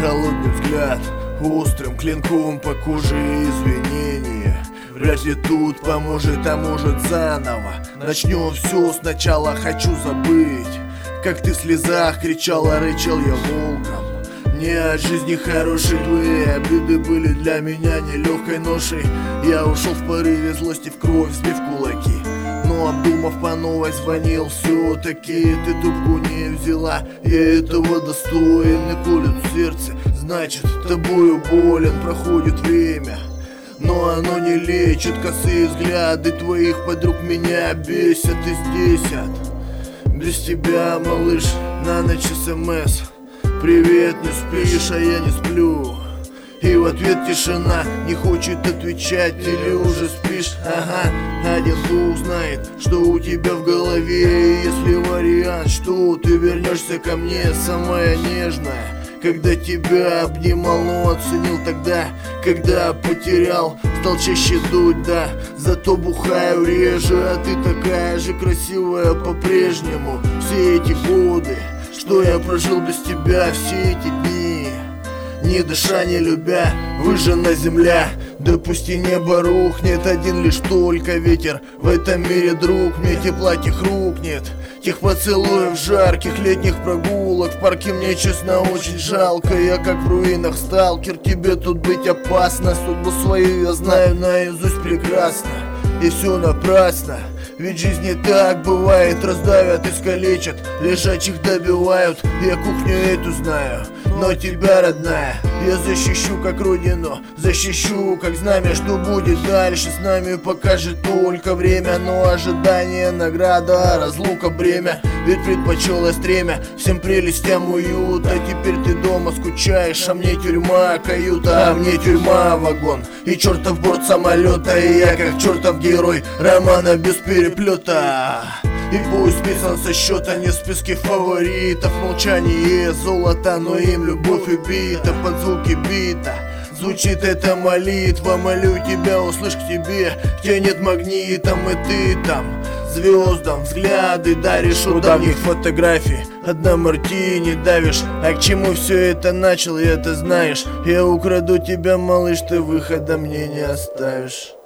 холодный взгляд, острым клинком по коже извинения. Вряд ли тут поможет, а может заново. Начнем все сначала, хочу забыть, как ты в слезах кричала, рычал я волком. Не от жизни хорошей, твои обиды были для меня нелегкой ношей. Я ушел в порыве злости, в кровь сбив кулаки, но обдумав по новой звонил. Все-таки ты трубку не взяла, я этого достоин. И колет в сердце, значит тобою болен. Проходит время, но оно не лечит. Косые взгляды твоих подруг меня бесят. И здесь без тебя, малыш, на ночь СМС: привет, не спишь, а я не сплю. И в ответ тишина, не хочет отвечать. Или уже спишь? Ага, один Бог знает, что у тебя в голове. Если вариант, что ты вернешься ко мне, самая нежная, когда тебя обнимал, но оценил тогда, когда потерял. Стал чаще дуть, да, зато бухаю реже. А ты такая же красивая по-прежнему. Все эти годы, что я прожил без тебя, все эти дни, не дыша, не любя, выжжена земля. Да пусть и небо рухнет, один лишь только ветер в этом мире, друг. Мне тепла тех рук нет, тех поцелуев жарких, летних прогулок в парке. Мне честно очень жалко, я как в руинах сталкер. Тебе тут быть опасно, судьбу свою я знаю наизусть прекрасно. И все напрасно, ведь жизнь не так бывает. Раздавят, искалечат, лежачих добивают. Я кухню эту знаю, но тебя, родная, я защищу как родину, защищу как знамя. Что будет дальше с нами, покажет только время. Но ожидание награда, разлука бремя. Ведь предпочел я стремя всем прелестям уюта. Теперь ты дома скучаешь, а мне тюрьма каюта. А мне тюрьма вагон и чертов борт самолета. И я как чертов герой романа без переплета. И пусть списан со счета, не в списке фаворитов. Молчание золото, но им любовь убита. Под звуки бита звучит эта молитва: молю тебя, услышь, к тебе, где нет магнитом. И ты там звездам взгляды даришь у давних фотографий. Одна мартини давишь, а к чему все это начал, и это знаешь. Я украду тебя, малыш, ты выхода мне не оставишь.